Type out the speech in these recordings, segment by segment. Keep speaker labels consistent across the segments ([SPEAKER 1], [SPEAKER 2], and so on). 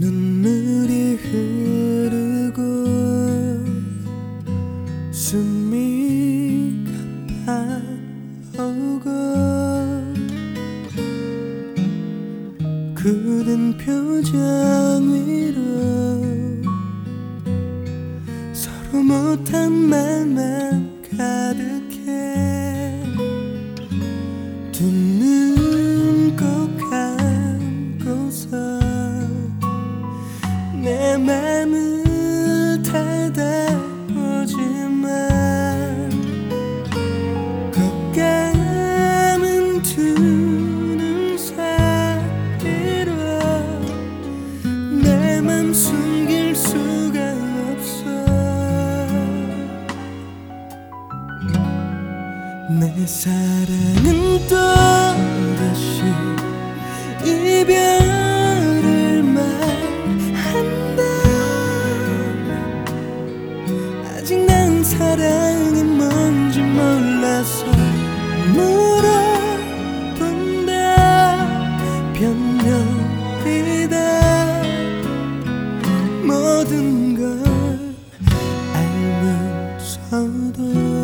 [SPEAKER 1] 눈물이 흐르고 숨이 가파오고 굳은 표정 위로 서로 못한 말만 가득해 두 눈 꼭 감고서 내 맘을 닫아보지만 꼭 감은 두 눈 사이로 내 맘 숨길 수가 없어 내 사랑은 또다시 이별을 말한다 아직 난 사랑이 뭔지 몰라서 물어본다 변명이다 모든 걸 알면서도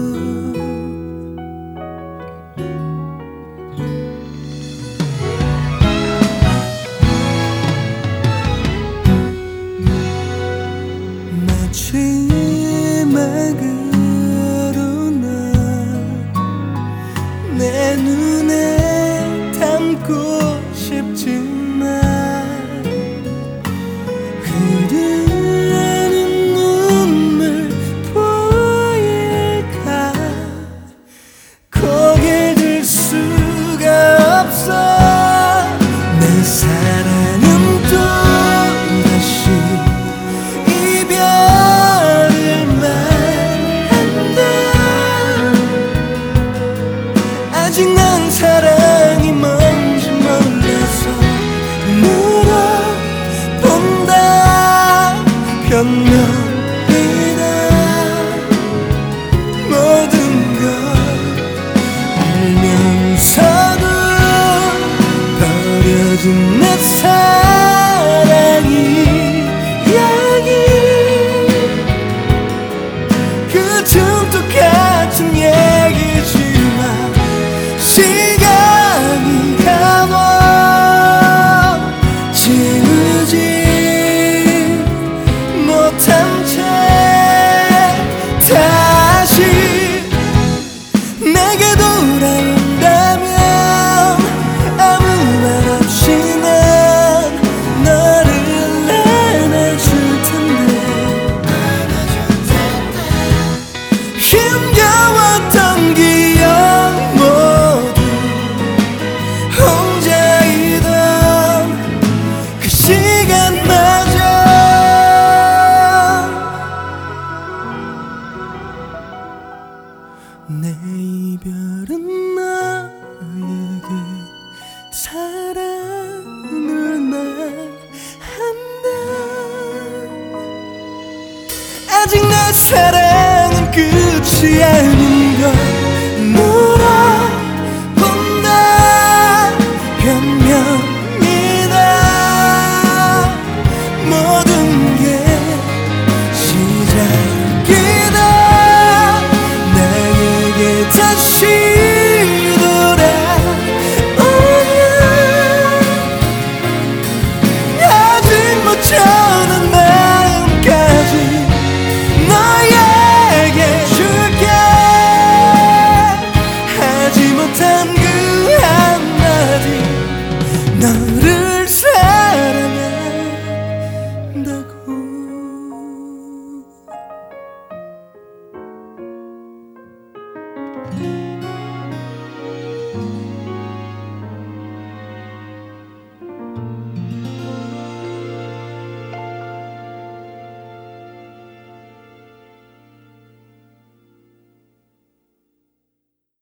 [SPEAKER 1] 마지막으로 난 내 눈에 담고 싶지만 흐르는 눈물 보일까 고개 들 수가 없어 내 사랑은 또다시 아직 난 사랑이 뭔지 몰라서 물어본다 변명이다 모든 걸 알면서도 버려진 내 사랑이 여기 그 틈도 같은 얘기지만 시간이 가도 지우지 못한 채 다시 내게 돌아온다면 아무 말 없이 난 너를 안아줄 텐데 힘겨웠던 기억 내 이별은 너에게 사랑을 말한다 아직 내 사랑은 끝이 아닌 걸